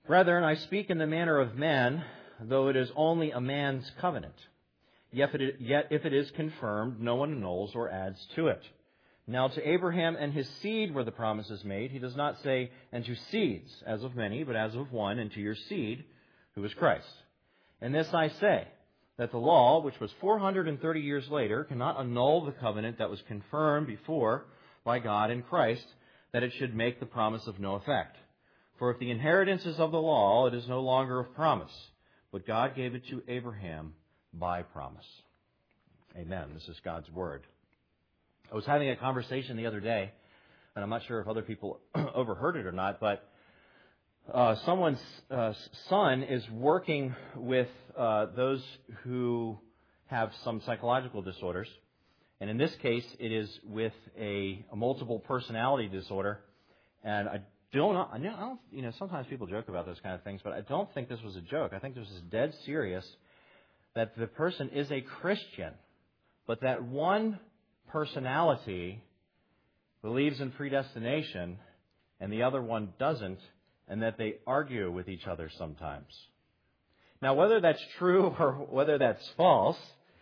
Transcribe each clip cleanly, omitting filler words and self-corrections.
Brethren, I speak in the manner of men, though it is only a man's covenant. Yet if it is confirmed, no one annuls or adds to it. Now to Abraham and his seed were the promises made. He does not say, and to seeds, as of many, but as of one, and to your seed, who is Christ. And this I say, that the law, which was 430 years later, cannot annul the covenant that was confirmed before by God in Christ, that it should make the promise of no effect. For if the inheritance is of the law, it is no longer of promise, but God gave it to Abraham by promise. Amen. This is God's Word. I was having a conversation the other day, and I'm not sure if other people overheard it or not, but someone's son is working with those who have some psychological disorders. And in this case, it is with a multiple personality disorder. And I don't, sometimes people joke about those kind of things, but I don't think this was a joke. I think this is dead serious, that the person is a Christian, but that one personality believes in predestination and the other one doesn't, and that they argue with each other sometimes. Now, whether that's true or whether that's false,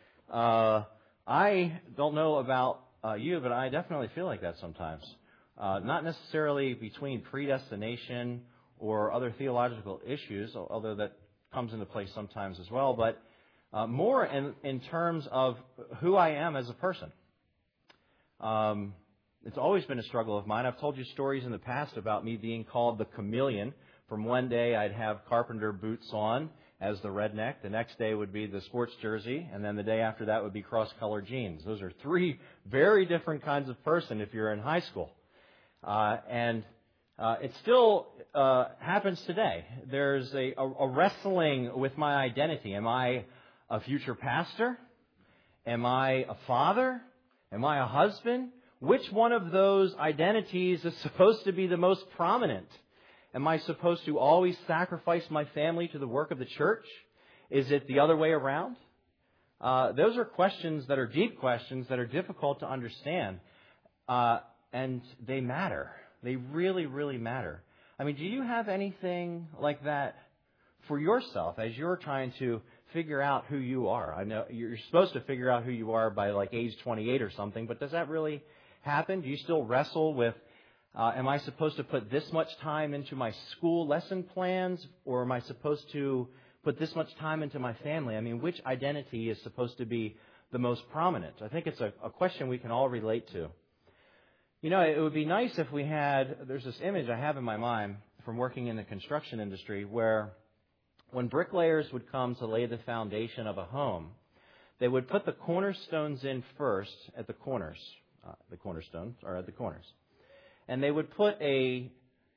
I don't know about you, but I definitely feel like that sometimes. Not necessarily between predestination or other theological issues, although that comes into play sometimes as well, but more in terms of who I am as a person. It's always been a struggle of mine. I've told you stories in the past about me being called the chameleon. From one day I'd have carpenter boots on as the redneck. The next day would be the sports jersey. And then the day after that would be cross-colored jeans. Those are three very different kinds of person if you're in high school. And it still happens today. There's a wrestling with my identity. Am I a future pastor? Am I a father? Am I a husband? Which one of those identities is supposed to be the most prominent? Am I supposed to always sacrifice my family to the work of the church? Is it the other way around? Those are questions that are deep questions that are difficult to understand. And they matter. They really, really matter. I mean, do you have anything like that for yourself as you're trying to figure out who you are? I know you're supposed to figure out who you are by like age 28 or something, but does that really happen? Do you still wrestle with, am I supposed to put this much time into my school lesson plans, or am I supposed to put this much time into my family? I mean, which identity is supposed to be the most prominent? I think it's a question we can all relate to. You know, it would be nice if we had, there's this image I have in my mind from working in the construction industry where when bricklayers would come to lay the foundation of a home, they would put the cornerstones in first at the corners. The cornerstones are at the corners. And they would put a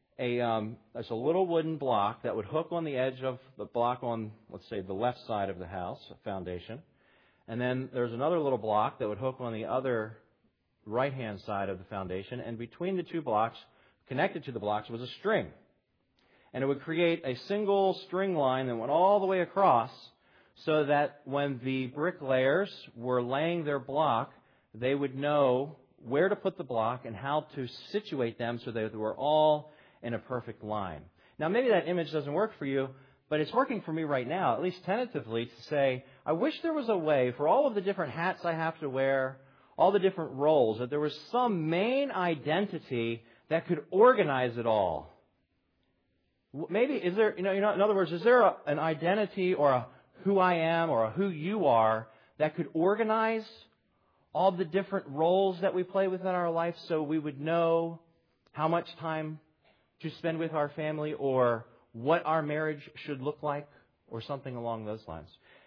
little wooden block that would hook on the edge of the block on, let's say, the left side of the house, foundation. And then there's another little block that would hook on the other right-hand side of the foundation. And between the two blocks, connected to the blocks, was a string. And it would create a single string line that went all the way across so that when the bricklayers were laying their block, they would know where to put the block and how to situate them so that they were all in a perfect line. Now, maybe that image doesn't work for you, but it's working for me right now, at least tentatively, to say, I wish there was a way for all of the different hats I have to wear, all the different roles, that there was some main identity that could organize it all. Maybe, is there, in other words, is there an identity or a who I am or a who you are that could organize all the different roles that we play within our life so we would know how much time to spend with our family or what our marriage should look like or something along those lines?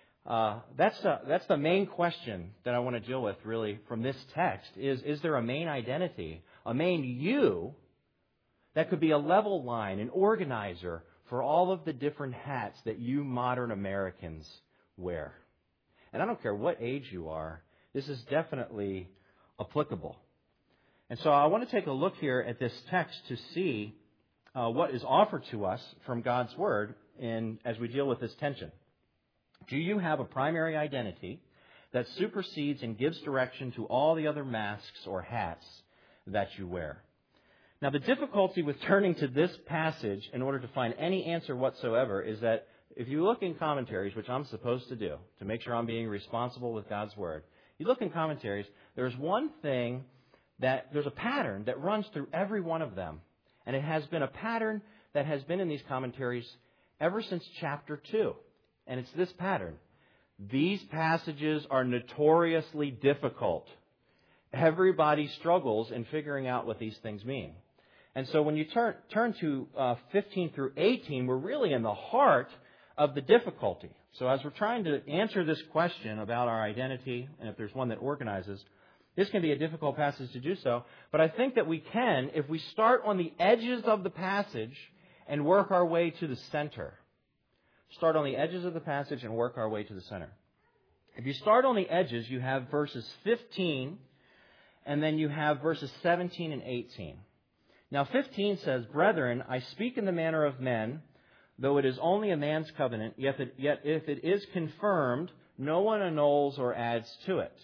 That's the main question that I want to deal with really from this text is there a main identity, a main you that could be a level line, an organizer for all of the different hats that you modern Americans wear? And I don't care what age you are, this is definitely applicable. And so I want to take a look here at this text to see what is offered to us from God's Word as we deal with this tension. Do you have a primary identity that supersedes and gives direction to all the other masks or hats that you wear? Now, the difficulty with turning to this passage in order to find any answer whatsoever is that if you look in commentaries, which I'm supposed to do, to make sure I'm being responsible with God's Word, you look in commentaries, there's one thing there's a pattern that runs through every one of them. And it has been a pattern that has been in these commentaries ever since chapter 2. And it's this pattern. These passages are notoriously difficult. Everybody struggles in figuring out what these things mean. And so when you turn to 15 through 18, we're really in the heart of the difficulty. So as we're trying to answer this question about our identity, and if there's one that organizes, this can be a difficult passage to do so. But I think that we can if we start on the edges of the passage and work our way to the center. Start on the edges of the passage and work our way to the center. If you start on the edges, you have verses 15, and then you have verses 17 and 18. Now, 15 says, "Brethren, I speak in the manner of men, though it is only a man's covenant, yet if it is confirmed, no one annuls or adds to it."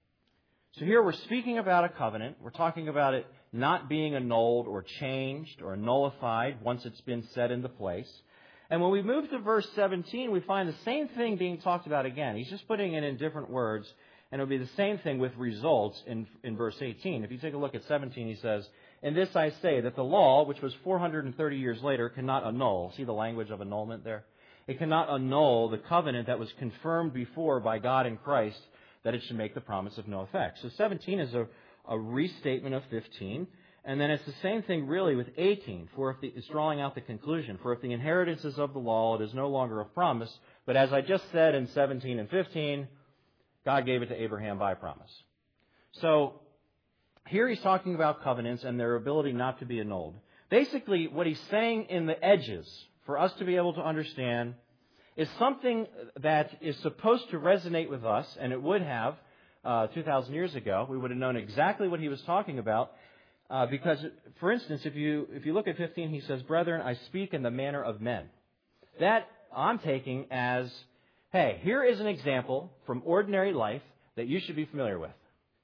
So here we're speaking about a covenant. We're talking about it not being annulled or changed or nullified once it's been set into place. And when we move to verse 17, we find the same thing being talked about again. He's just putting it in different words, and it'll be the same thing with results in verse 18. If you take a look at 17, he says, "In this I say, that the law, which was 430 years later, cannot annul." See the language of annulment there? It cannot annul the covenant that was confirmed before by God in Christ, that it should make the promise of no effect. So 17 is a restatement of 15. And then it's the same thing really with 18. It's drawing out the conclusion. For if the inheritance is of the law, it is no longer of promise. But as I just said in 17 and 15, God gave it to Abraham by promise. So here he's talking about covenants and their ability not to be annulled. Basically, what he's saying in the edges, for us to be able to understand, is something that is supposed to resonate with us, and it would have 2,000 years ago. We would have known exactly what he was talking about. Because, for instance, if you look at 15, he says, "Brethren, I speak in the manner of men." That I'm taking as, hey, here is an example from ordinary life that you should be familiar with.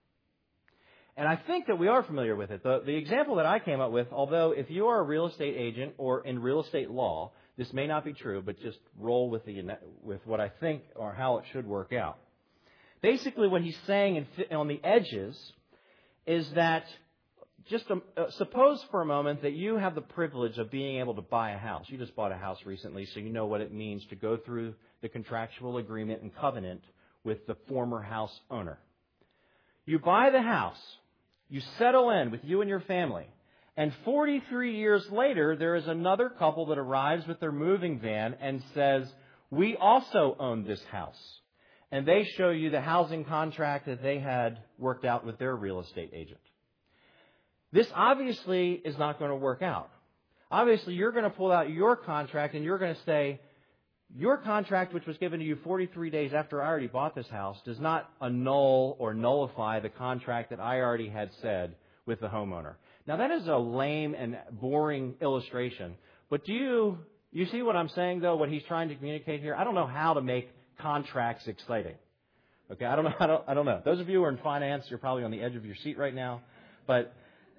And I think that we are familiar with it. The example that I came up with, although if you are a real estate agent or in real estate law, this may not be true, but just roll with what I think or how it should work out. Basically, what he's saying on the edges is that just suppose for a moment that you have the privilege of being able to buy a house. You just bought a house recently, so you know what it means to go through the contractual agreement and covenant with the former house owner. You buy the house. You settle in with you and your family. And 43 years later, there is another couple that arrives with their moving van and says, "We also own this house." And they show you the housing contract that they had worked out with their real estate agent. This obviously is not going to work out. Obviously, you're going to pull out your contract and you're going to say, your contract, which was given to you 43 days after I already bought this house, does not annul or nullify the contract that I already had said with the homeowner. Now, that is a lame and boring illustration. But do you see what I'm saying, though, what he's trying to communicate here? I don't know how to make contracts exciting. Okay, I don't know. Those of you who are in finance, you're probably on the edge of your seat right now. But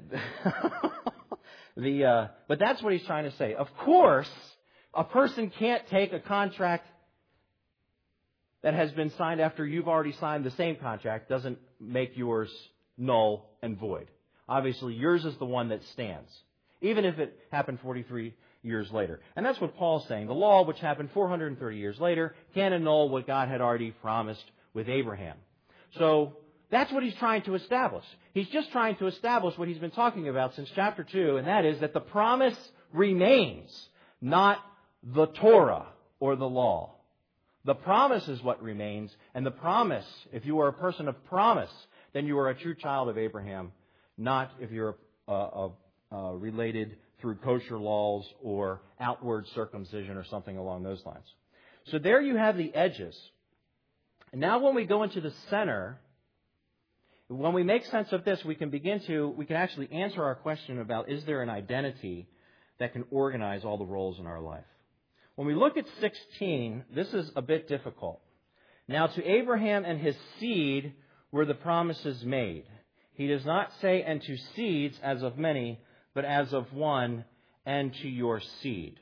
but that's what he's trying to say. Of course, a person can't take a contract that has been signed after you've already signed the same contract, doesn't make yours null and void. Obviously, yours is the one that stands, even if it happened 43 years later. And that's what Paul's saying. The law, which happened 430 years later, can't annul what God had already promised with Abraham. So that's what he's trying to establish. He's just trying to establish what he's been talking about since chapter 2, and that is that the promise remains, not the Torah or the law. The promise is what remains, and the promise, if you are a person of promise, then you are a true child of Abraham, not if you're related through kosher laws or outward circumcision or something along those lines. So there you have the edges. And now when we go into the center, when we make sense of this, we can actually answer our question about, is there an identity that can organize all the roles in our life? When we look at 16, this is a bit difficult. Now to Abraham and his seed were the promises made. He does not say, and to seeds as of many, but as of one, and to your seed.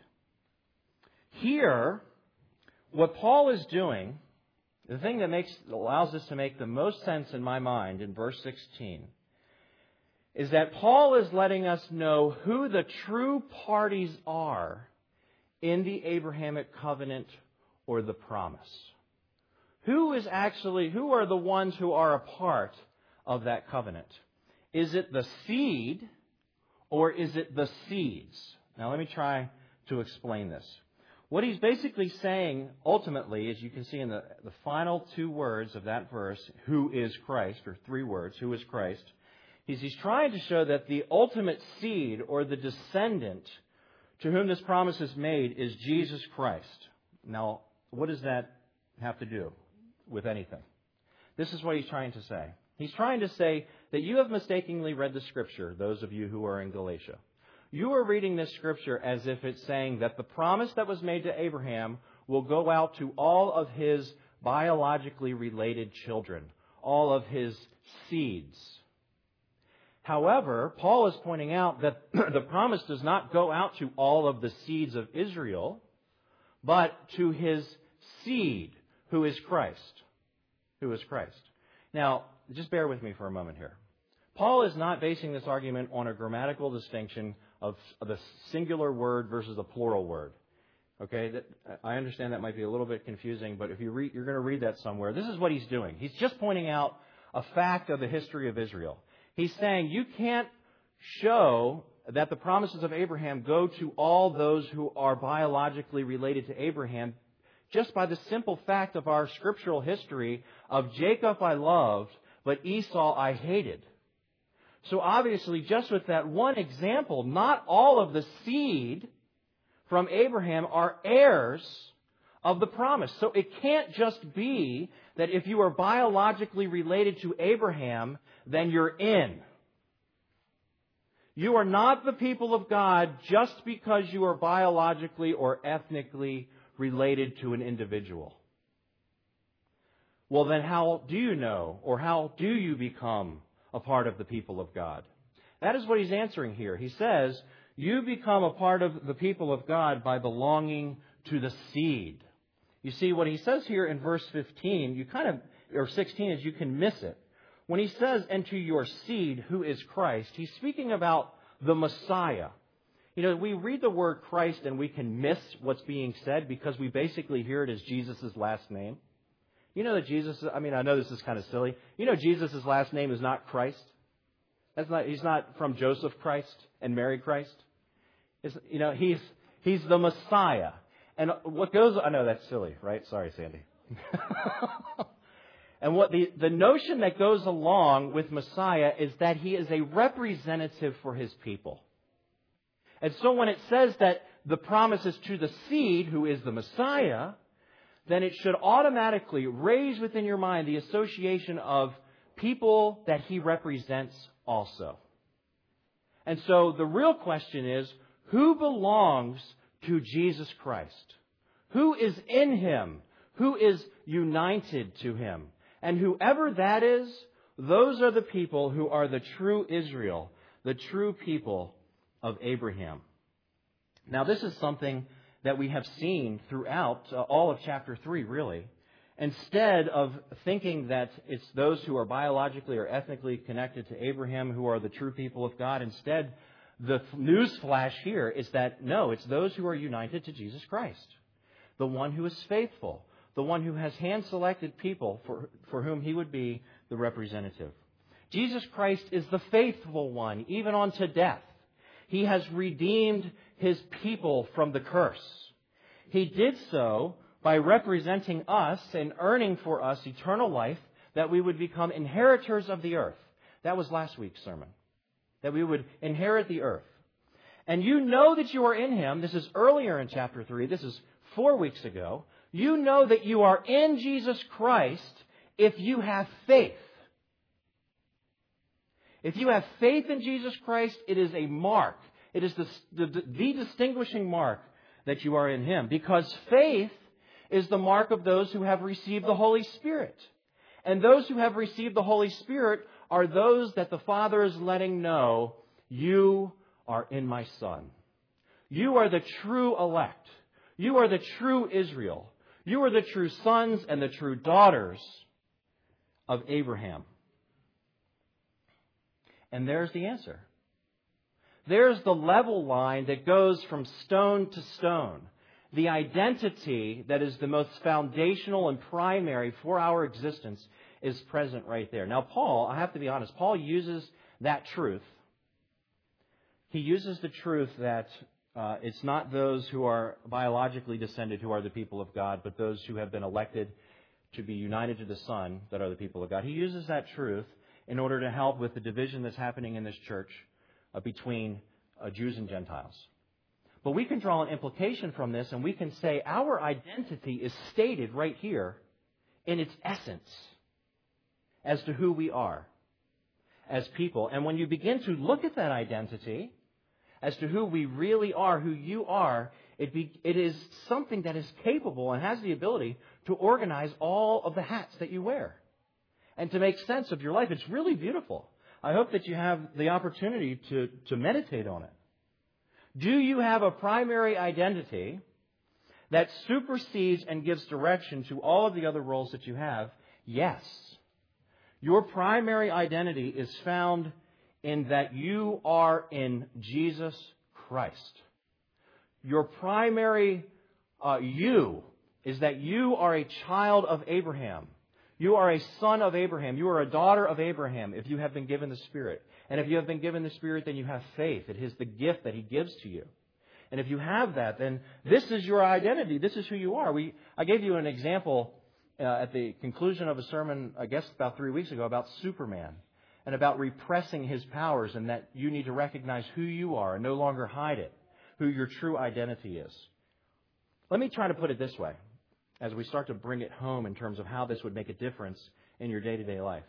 Here, what Paul is doing, the thing that allows this to make the most sense in my mind in verse 16, is that Paul is letting us know who the true parties are in the Abrahamic covenant or the promise. Who are the ones who are a part of that covenant? Is it the seed or is it the seeds? Now let me try to explain this. What he's basically saying ultimately, as you can see in the final two words of that verse, who is Christ, or three words, who is Christ, he's trying to show that the ultimate seed or the descendant to whom this promise is made is Jesus Christ. Now, what does that have to do with anything? This is what he's trying to say. He's trying to say that you have mistakenly read the Scripture, those of you who are in Galatia. You are reading this Scripture as if it's saying that the promise that was made to Abraham will go out to all of his biologically related children, all of his seeds. However, Paul is pointing out that the promise does not go out to all of the seeds of Israel, but to his seed, who is Christ. Who is Christ. Now, just bear with me for a moment here. Paul is not basing this argument on a grammatical distinction of the singular word versus the plural word. Okay, I understand that might be a little bit confusing, but if you're going to read that somewhere, this is what he's doing. He's just pointing out a fact of the history of Israel. He's saying you can't show that the promises of Abraham go to all those who are biologically related to Abraham just by the simple fact of our scriptural history of Jacob I loved, but Esau I hated. So obviously, just with that one example, not all of the seed from Abraham are heirs of the promise. So it can't just be that if you are biologically related to Abraham, then you're in. You are not the people of God just because you are biologically or ethnically related to an individual. Well, then how do you know, or how do you become a part of the people of God? That is what he's answering here. He says, you become a part of the people of God by belonging to the seed. You see, what he says here in verse 15, or 16, is you can miss it. When he says, and to your seed, who is Christ, he's speaking about the Messiah. You know, we read the word Christ and we can miss what's being said because we basically hear it as Jesus' last name. You know that I know this is kind of silly. You know Jesus' last name is not Christ. He's not from Joseph Christ and Mary Christ. He's the Messiah. And I know that's silly, right? Sorry, Sandy. And what the notion that goes along with Messiah is that he is a representative for his people. And so when it says that the promise is to the seed, who is the Messiah, then it should automatically raise within your mind the association of people that he represents also. And so the real question is, who belongs to Jesus Christ? Who is in him? Who is united to him? And whoever that is, those are the people who are the true Israel, the true people of Abraham. Now, this is something that we have seen throughout all of chapter 3, really. Instead of thinking that it's those who are biologically or ethnically connected to Abraham who are the true people of God, instead, the news flash here is that, no, it's those who are united to Jesus Christ, the one who is faithful, the one who has hand-selected people for whom he would be the representative. Jesus Christ is the faithful one, even unto death. He has redeemed his people from the curse. He did so by representing us and earning for us eternal life, that we would become inheritors of the earth. That was last week's sermon. That we would inherit the earth. And you know that you are in him. This is earlier in chapter 3. This is 4 weeks ago. You know that you are in Jesus Christ if you have faith. If you have faith in Jesus Christ, it is a mark. It is the distinguishing mark that you are in him. Because faith is the mark of those who have received the Holy Spirit. And those who have received the Holy Spirit are those that the Father is letting know, you are in my Son. You are the true elect. You are the true Israel. You are the true sons and the true daughters of Abraham. And there's the answer. There's the level line that goes from stone to stone. The identity that is the most foundational and primary for our existence is present right there. Now, Paul, I have to be honest, Paul uses that truth. He uses the truth that it's not those who are biologically descended who are the people of God, but those who have been elected to be united to the Son that are the people of God. He uses that truth in order to help with the division that's happening in this church between Jews and Gentiles. But we can draw an implication from this, and we can say our identity is stated right here in its essence as to who we are as people. And when you begin to look at that identity as to who we really are, who you are, it is something that is capable and has the ability to organize all of the hats that you wear and to make sense of your life. It's really beautiful. I hope that you have the opportunity to meditate on it. Do you have a primary identity that supersedes and gives direction to all of the other roles that you have? Yes. Your primary identity is found in that you are in Jesus Christ. Your primary you is that you are a child of Abraham. You are a son of Abraham. You are a daughter of Abraham if you have been given the Spirit. And if you have been given the Spirit, then you have faith. It is the gift that He gives to you. And if you have that, then this is your identity. This is who you are. I gave you an example at the conclusion of a sermon, I guess about 3 weeks ago, about Superman and about repressing his powers, and that you need to recognize who you are and no longer hide it, who your true identity is. Let me try to put it this way as we start to bring it home in terms of how this would make a difference in your day-to-day life.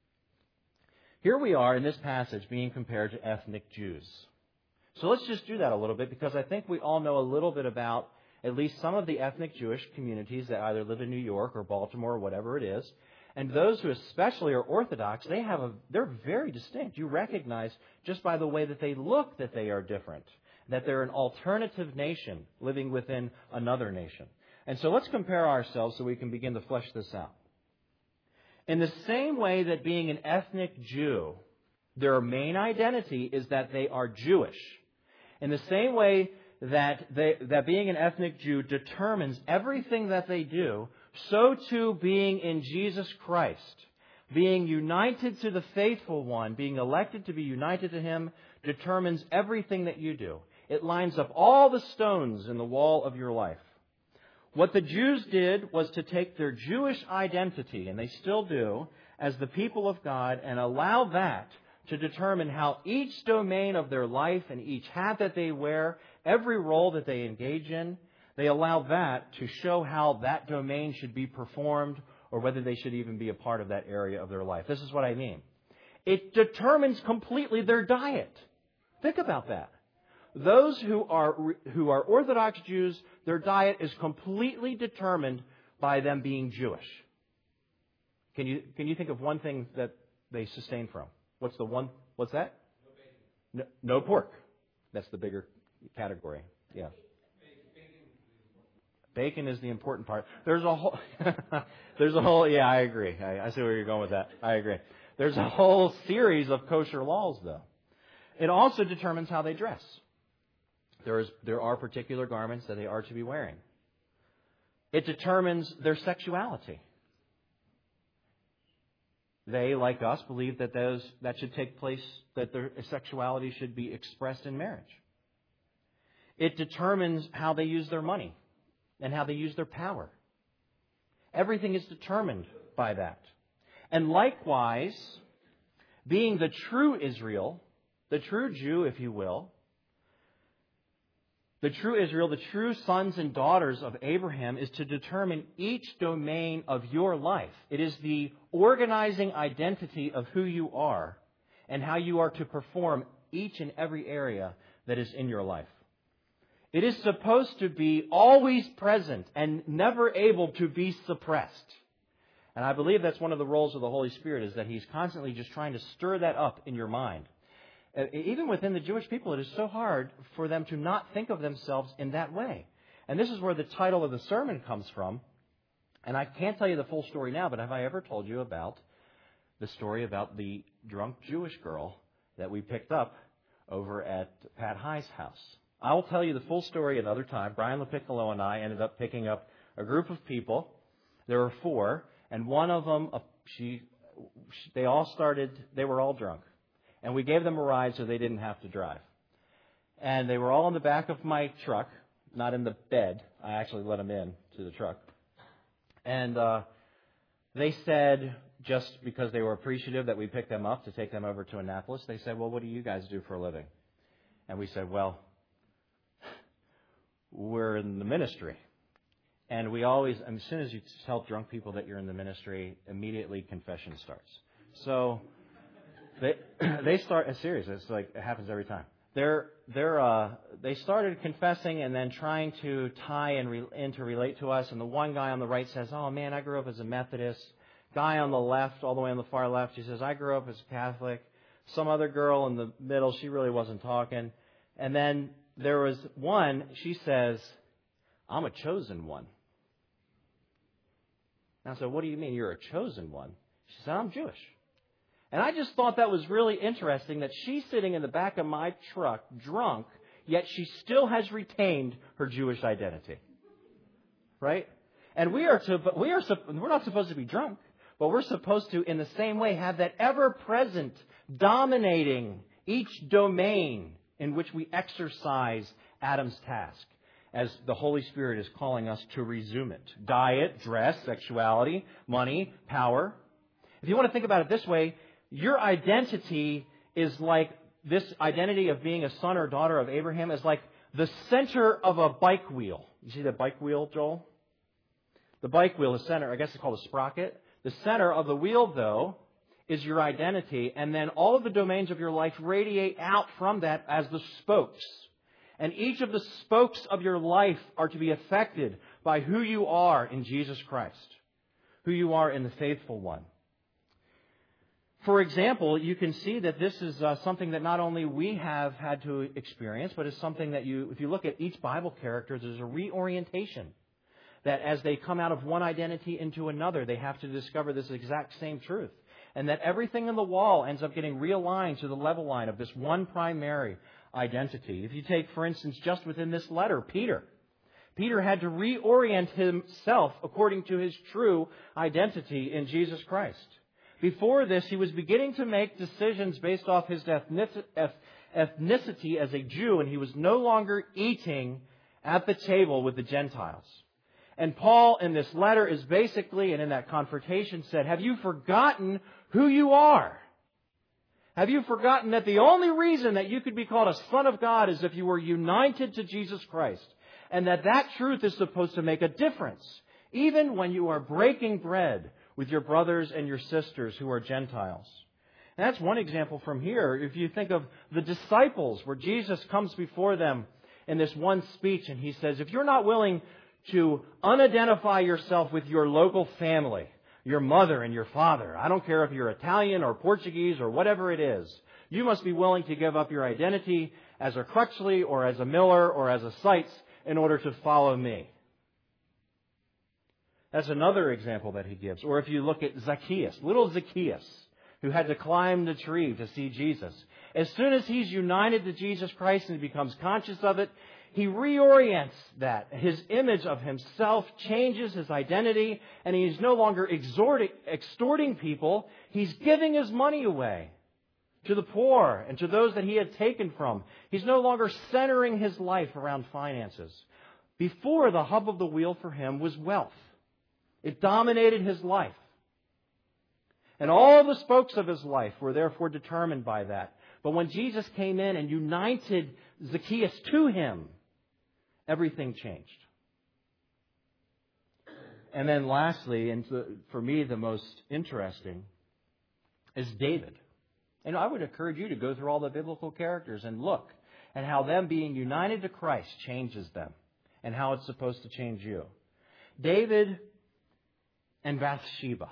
Here we are in this passage being compared to ethnic Jews. So let's just do that a little bit, because I think we all know a little bit about at least some of the ethnic Jewish communities that either live in New York or Baltimore or whatever it is. And those who especially are Orthodox, they're very distinct. You recognize just by the way that they look that they are different, that they're an alternative nation living within another nation. And so let's compare ourselves so we can begin to flesh this out. In the same way that being an ethnic Jew, their main identity is that they are Jewish. In the same way that being an ethnic Jew determines everything that they do, so too being in Jesus Christ, being united to the faithful one, being elected to be united to Him, determines everything that you do. It lines up all the stones in the wall of your life. What the Jews did was to take their Jewish identity, and they still do, as the people of God, and allow that to determine how each domain of their life and each hat that they wear, every role that they engage in, they allow that to show how that domain should be performed or whether they should even be a part of that area of their life. This is what I mean. It determines completely their diet. Think about that. Those who are Orthodox Jews, their diet is completely determined by them being Jewish. Can you think of one thing that they sustain from? What's that? No bacon. No pork. That's the bigger category. Yeah. Bacon is the important part. There's a whole, yeah, I agree. I see where you're going with that. I agree. There's a whole series of kosher laws, though. It also determines how they dress. There are particular garments that they are to be wearing. It determines their sexuality. They, like us, believe that that should take place, that their sexuality should be expressed in marriage. It determines how they use their money and how they use their power. Everything is determined by that. And likewise, being the true Israel, the true Jew, if you will, the true Israel, the true sons and daughters of Abraham, is to determine each domain of your life. It is the organizing identity of who you are and how you are to perform each and every area that is in your life. It is supposed to be always present and never able to be suppressed. And I believe that's one of the roles of the Holy Spirit, is that He's constantly just trying to stir that up in your mind. Even within the Jewish people, it is so hard for them to not think of themselves in that way. And this is where the title of the sermon comes from. And I can't tell you the full story now, but have I ever told you about the story about the drunk Jewish girl that we picked up over at Pat High's house? I will tell you the full story another time. Brian LaPiccolo and I ended up picking up a group of people. There were 4, and one of them, they were all drunk. And we gave them a ride so they didn't have to drive. And they were all in the back of my truck, not in the bed. I actually let them in to the truck. And they said, just because they were appreciative that we picked them up to take them over to Annapolis, they said, well, what do you guys do for a living? And we said, well, we're in the ministry. And we always, as soon as you tell drunk people that you're in the ministry, immediately confession starts. So they start, serious, it's like it happens every time. They started confessing and then trying to tie in to relate to us. And the one guy on the right says, oh man, I grew up as a Methodist. Guy on the left, all the way on the far left, he says, I grew up as a Catholic. Some other girl in the middle, she really wasn't talking. And then there was one, she says, I'm a chosen one. And I said, what do you mean you're a chosen one? She said, I'm Jewish. And I just thought that was really interesting that she's sitting in the back of my truck, drunk, yet she still has retained her Jewish identity. Right? And we're not supposed to be drunk, but we're supposed to, in the same way, have that ever-present, dominating each domain in which we exercise Adam's task, as the Holy Spirit is calling us to resume it. Diet, dress, sexuality, money, power. If you want to think about it this way, your identity is like this identity of being a son or daughter of Abraham is like the center of a bike wheel. You see the bike wheel, Joel? The bike wheel, the center, I guess it's called a sprocket. The center of the wheel, though, is your identity. And then all of the domains of your life radiate out from that as the spokes. And each of the spokes of your life are to be affected by who you are in Jesus Christ, who you are in the faithful one. For example, you can see that this is something that not only we have had to experience, but is something that if you look at each Bible character, there's a reorientation. That as they come out of one identity into another, they have to discover this exact same truth. And that everything in the wall ends up getting realigned to the level line of this one primary identity. If you take, for instance, just within this letter, Peter. Peter had to reorient himself according to his true identity in Jesus Christ. Before this, he was beginning to make decisions based off his ethnicity as a Jew, and he was no longer eating at the table with the Gentiles. And Paul, in this letter, is basically, and in that confrontation, said, have you forgotten who you are? Have you forgotten that the only reason that you could be called a son of God is if you were united to Jesus Christ? And that truth is supposed to make a difference, even when you are breaking bread with your brothers and your sisters who are Gentiles. And that's one example from here. If you think of the disciples, where Jesus comes before them in this one speech, and he says, if you're not willing to unidentify yourself with your local family, your mother and your father, I don't care if you're Italian or Portuguese or whatever it is, you must be willing to give up your identity as a Crutchley or as a Miller or as a Seitz in order to follow me. That's another example that he gives. Or if you look at Zacchaeus, little Zacchaeus, who had to climb the tree to see Jesus. As soon as he's united to Jesus Christ and becomes conscious of it, he reorients that. His image of himself changes his identity, and he's no longer extorting people. He's giving his money away to the poor and to those that he had taken from. He's no longer centering his life around finances. Before, the hub of the wheel for him was wealth. It dominated his life. And all the spokes of his life were therefore determined by that. But when Jesus came in and united Zacchaeus to him, everything changed. And then lastly, and for me the most interesting, is David. And I would encourage you to go through all the biblical characters and look at how them being united to Christ changes them and how it's supposed to change you. David and Bathsheba.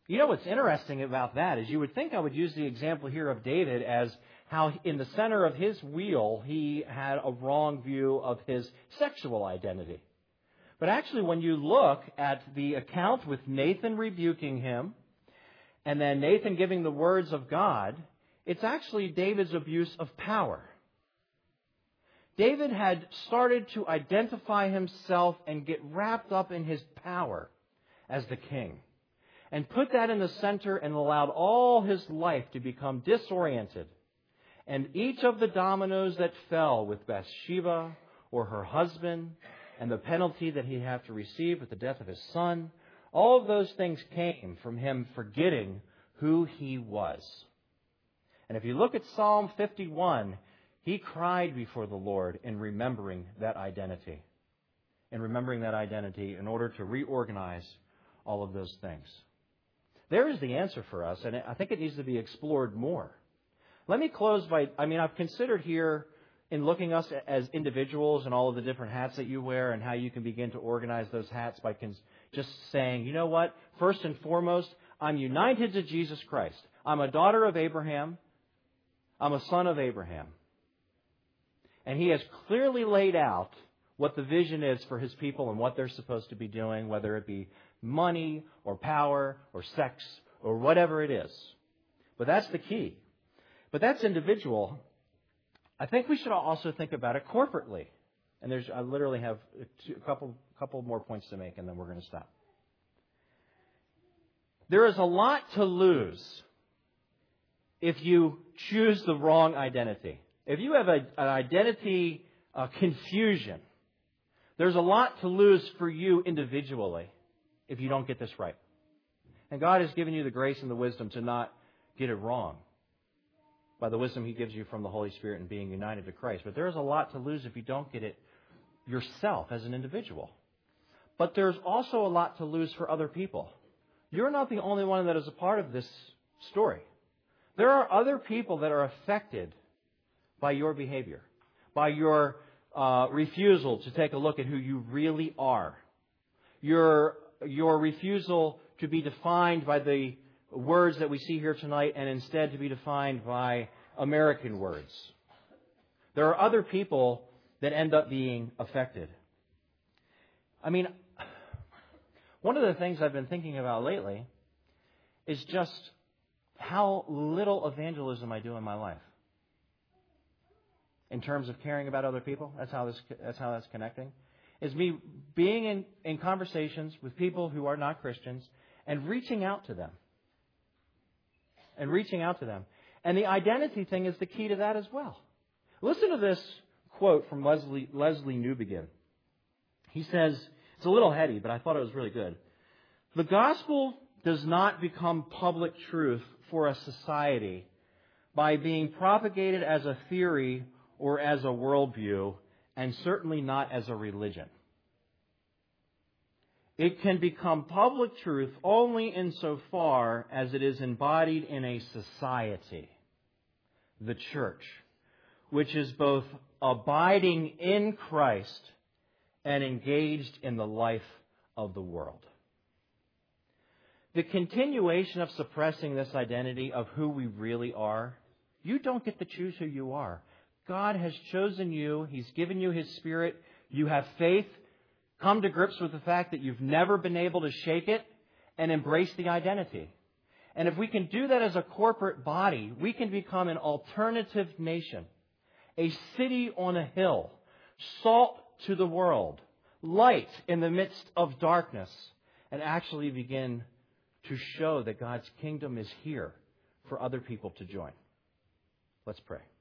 You know what's interesting about that is you would think I would use the example here of David as how in the center of his wheel he had a wrong view of his sexual identity. But actually, when you look at the account with Nathan rebuking him and then Nathan giving the words of God, it's actually David's abuse of power. David had started to identify himself and get wrapped up in his power as the king, and put that in the center and allowed all his life to become disoriented. And each of the dominoes that fell with Bathsheba or her husband and the penalty that he'd have to receive with the death of his son, all of those things came from him forgetting who he was. And if you look at Psalm 51, he cried before the Lord in remembering that identity. In remembering that identity in order to reorganize all of those things. There is the answer for us, and I think it needs to be explored more. Let me close by, I've considered here in looking us as individuals and all of the different hats that you wear and how you can begin to organize those hats by just saying, you know what, first and foremost, I'm united to Jesus Christ. I'm a daughter of Abraham. I'm a son of Abraham. And he has clearly laid out what the vision is for his people and what they're supposed to be doing, whether it be money or power or sex or whatever it is. But that's the key. But that's individual. I think we should also think about it corporately. And I literally have a couple more points to make, and then we're going to stop. There is a lot to lose if you choose the wrong identity. If you have an identity confusion, there's a lot to lose for you individually if you don't get this right. And God has given you the grace and the wisdom to not get it wrong by the wisdom He gives you from the Holy Spirit and being united to Christ. But there is a lot to lose if you don't get it yourself as an individual. But there's also a lot to lose for other people. You're not the only one that is a part of this story. There are other people that are affected by your behavior, by your refusal to take a look at who you really are. Your refusal to be defined by the words that we see here tonight and instead to be defined by American words. There are other people that end up being affected. One of the things I've been thinking about lately is just how little evangelism I do in my life. In terms of caring about other people, that's how that's connecting. Is me being in conversations with people who are not Christians and reaching out to them. And the identity thing is the key to that as well. Listen to this quote from Leslie Newbegin. He says, it's a little heady, but I thought it was really good. The gospel does not become public truth for a society by being propagated as a theory or as a worldview, and certainly not as a religion. It can become public truth only insofar as it is embodied in a society, the church, which is both abiding in Christ and engaged in the life of the world. The continuation of suppressing this identity of who we really are, you don't get to choose who you are. God has chosen you. He's given you His Spirit. You have faith. Come to grips with the fact that you've never been able to shake it and embrace the identity. And if we can do that as a corporate body, we can become an alternative nation, a city on a hill, salt to the world, light in the midst of darkness, and actually begin to show that God's kingdom is here for other people to join. Let's pray.